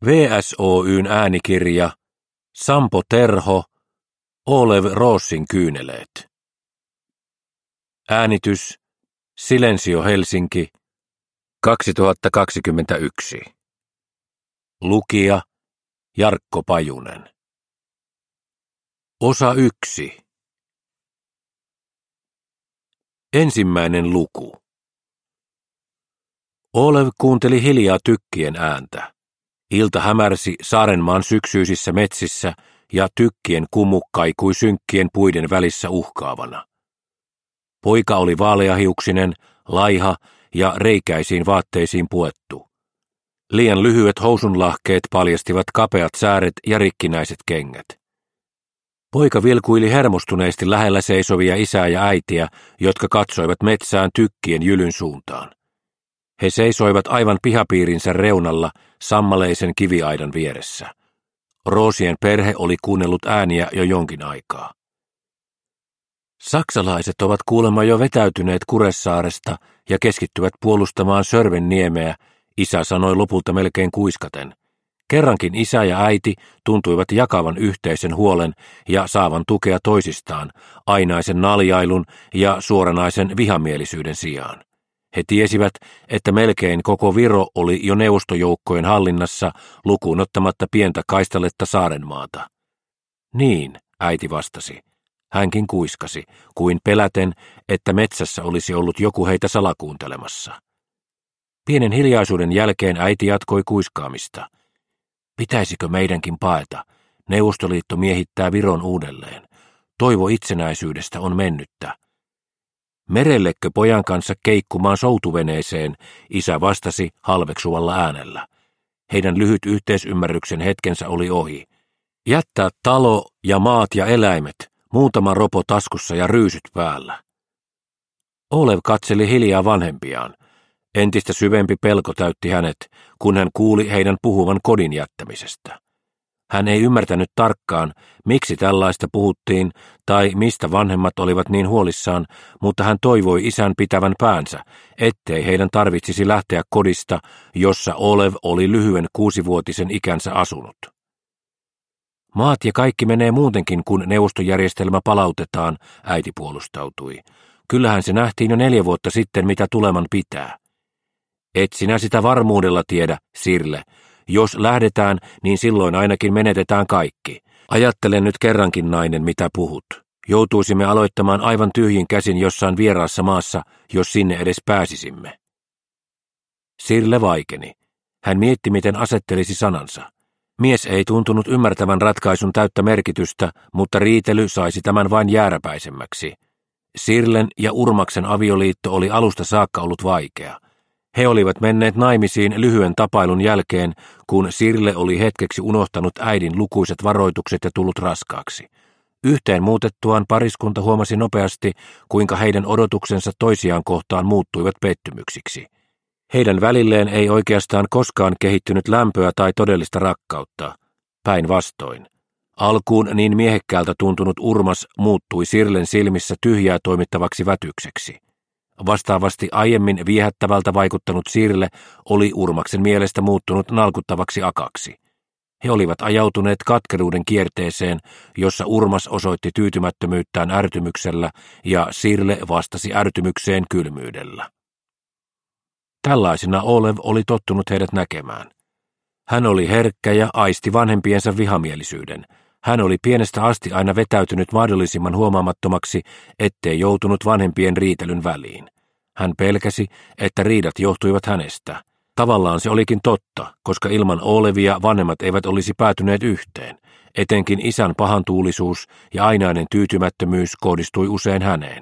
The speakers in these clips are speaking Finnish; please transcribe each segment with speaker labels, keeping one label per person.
Speaker 1: VSOY:n äänikirja, Sampo Terho, Olev Roosin kyyneleet. Äänitys, Silensio Helsinki, 2021. Lukija, Jarkko Pajunen. Osa 1. Ensimmäinen luku. Olev kuunteli hiljaa tykkien ääntä. Ilta hämärsi Saarenmaan syksyisissä metsissä ja tykkien kumu kaikui synkkien puiden välissä uhkaavana. Poika oli vaaleahiuksinen, laiha ja reikäisiin vaatteisiin puettu. Liian lyhyet housunlahkeet paljastivat kapeat sääret ja rikkinäiset kengät. Poika vilkuili hermostuneesti lähellä seisovia isää ja äitiä, jotka katsoivat metsään tykkien jylyn suuntaan. He seisoivat aivan pihapiirinsä reunalla sammaleisen kiviaidan vieressä. Roosien perhe oli kuunnellut ääniä jo jonkin aikaa. Saksalaiset ovat kuulemma jo vetäytyneet Kuressaaresta ja keskittyvät puolustamaan Sörvenniemeä, isä sanoi lopulta melkein kuiskaten. Kerrankin isä ja äiti tuntuivat jakavan yhteisen huolen ja saavan tukea toisistaan, ainaisen naljailun ja suoranaisen vihamielisyyden sijaan. He tiesivät, että melkein koko Viro oli jo neuvostojoukkojen hallinnassa lukuun ottamatta pientä kaistaletta Saarenmaata. Niin, äiti vastasi. Hänkin kuiskasi, kuin peläten, että metsässä olisi ollut joku heitä salakuuntelemassa. Pienen hiljaisuuden jälkeen äiti jatkoi kuiskaamista. Pitäisikö meidänkin paeta? Neuvostoliitto miehittää Viron uudelleen. Toivo itsenäisyydestä on mennyttä. Merellekö pojan kanssa keikkumaan soutuveneeseen, isä vastasi halveksuvalla äänellä. Heidän lyhyt yhteisymmärryksen hetkensä oli ohi. Jättää talo ja maat ja eläimet, muutama ropo taskussa ja ryysyt päällä. Olev katseli hiljaa vanhempiaan. Entistä syvempi pelko täytti hänet, kun hän kuuli heidän puhuvan kodin jättämisestä. Hän ei ymmärtänyt tarkkaan, miksi tällaista puhuttiin tai mistä vanhemmat olivat niin huolissaan, mutta hän toivoi isän pitävän päänsä, ettei heidän tarvitsisi lähteä kodista, jossa Olev oli lyhyen 6-vuotisen ikänsä asunut. Maat ja kaikki menee muutenkin, kun neuvostojärjestelmä palautetaan, äiti puolustautui. Kyllähän se nähtiin jo 4 vuotta sitten, mitä tuleman pitää. Et sinä sitä varmuudella tiedä, Sirle. Jos lähdetään, niin silloin ainakin menetetään kaikki. Ajattele nyt kerrankin, nainen, mitä puhut. Joutuisimme aloittamaan aivan tyhjin käsin jossain vieraassa maassa, jos sinne edes pääsisimme. Sirle vaikeni. Hän mietti, miten asettelisi sanansa. Mies ei tuntunut ymmärtävän ratkaisun täyttä merkitystä, mutta riitely saisi tämän vain jääräpäisemmäksi. Sirlen ja Urmaksen avioliitto oli alusta saakka ollut vaikea. He olivat menneet naimisiin lyhyen tapailun jälkeen, kun Sirle oli hetkeksi unohtanut äidin lukuiset varoitukset ja tullut raskaaksi. Yhteen muutettuaan pariskunta huomasi nopeasti, kuinka heidän odotuksensa toisiaan kohtaan muuttuivat pettymyksiksi. Heidän välilleen ei oikeastaan koskaan kehittynyt lämpöä tai todellista rakkautta. Päinvastoin. Alkuun niin miehekkäältä tuntunut Urmas muuttui Sirlen silmissä tyhjää toimittavaksi vätykseksi. Vastaavasti aiemmin viehättävältä vaikuttanut Sirle oli Urmaksen mielestä muuttunut nalkuttavaksi akaksi. He olivat ajautuneet katkeruuden kierteeseen, jossa Urmas osoitti tyytymättömyyttään ärtymyksellä ja Sirle vastasi ärtymykseen kylmyydellä. Tällaisena Olev oli tottunut heidät näkemään. Hän oli herkkä ja aisti vanhempiensa vihamielisyyden. Hän oli pienestä asti aina vetäytynyt mahdollisimman huomaamattomaksi, ettei joutunut vanhempien riitelyn väliin. Hän pelkäsi, että riidat johtuivat hänestä. Tavallaan se olikin totta, koska ilman Olevia vanhemmat eivät olisi päätyneet yhteen. Etenkin isän pahantuulisuus ja ainainen tyytymättömyys kohdistui usein häneen.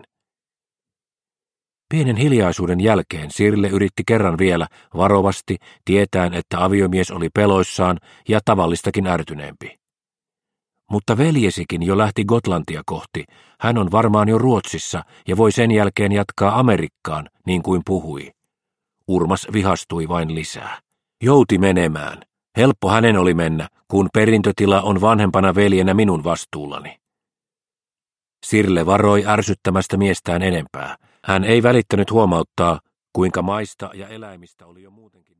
Speaker 1: Pienen hiljaisuuden jälkeen Sirle yritti kerran vielä varovasti, tietäen, että aviomies oli peloissaan ja tavallistakin ärtyneempi. Mutta veljesikin jo lähti Gotlantia kohti. Hän on varmaan jo Ruotsissa ja voi sen jälkeen jatkaa Amerikkaan, niin kuin puhui. Urmas vihastui vain lisää. Jouti menemään. Helppo hänen oli mennä, kun perintötila on vanhempana veljenä minun vastuullani. Sirle varoi ärsyttämästä miestään enempää. Hän ei välittänyt huomauttaa, kuinka maista ja eläimistä oli jo muutenkin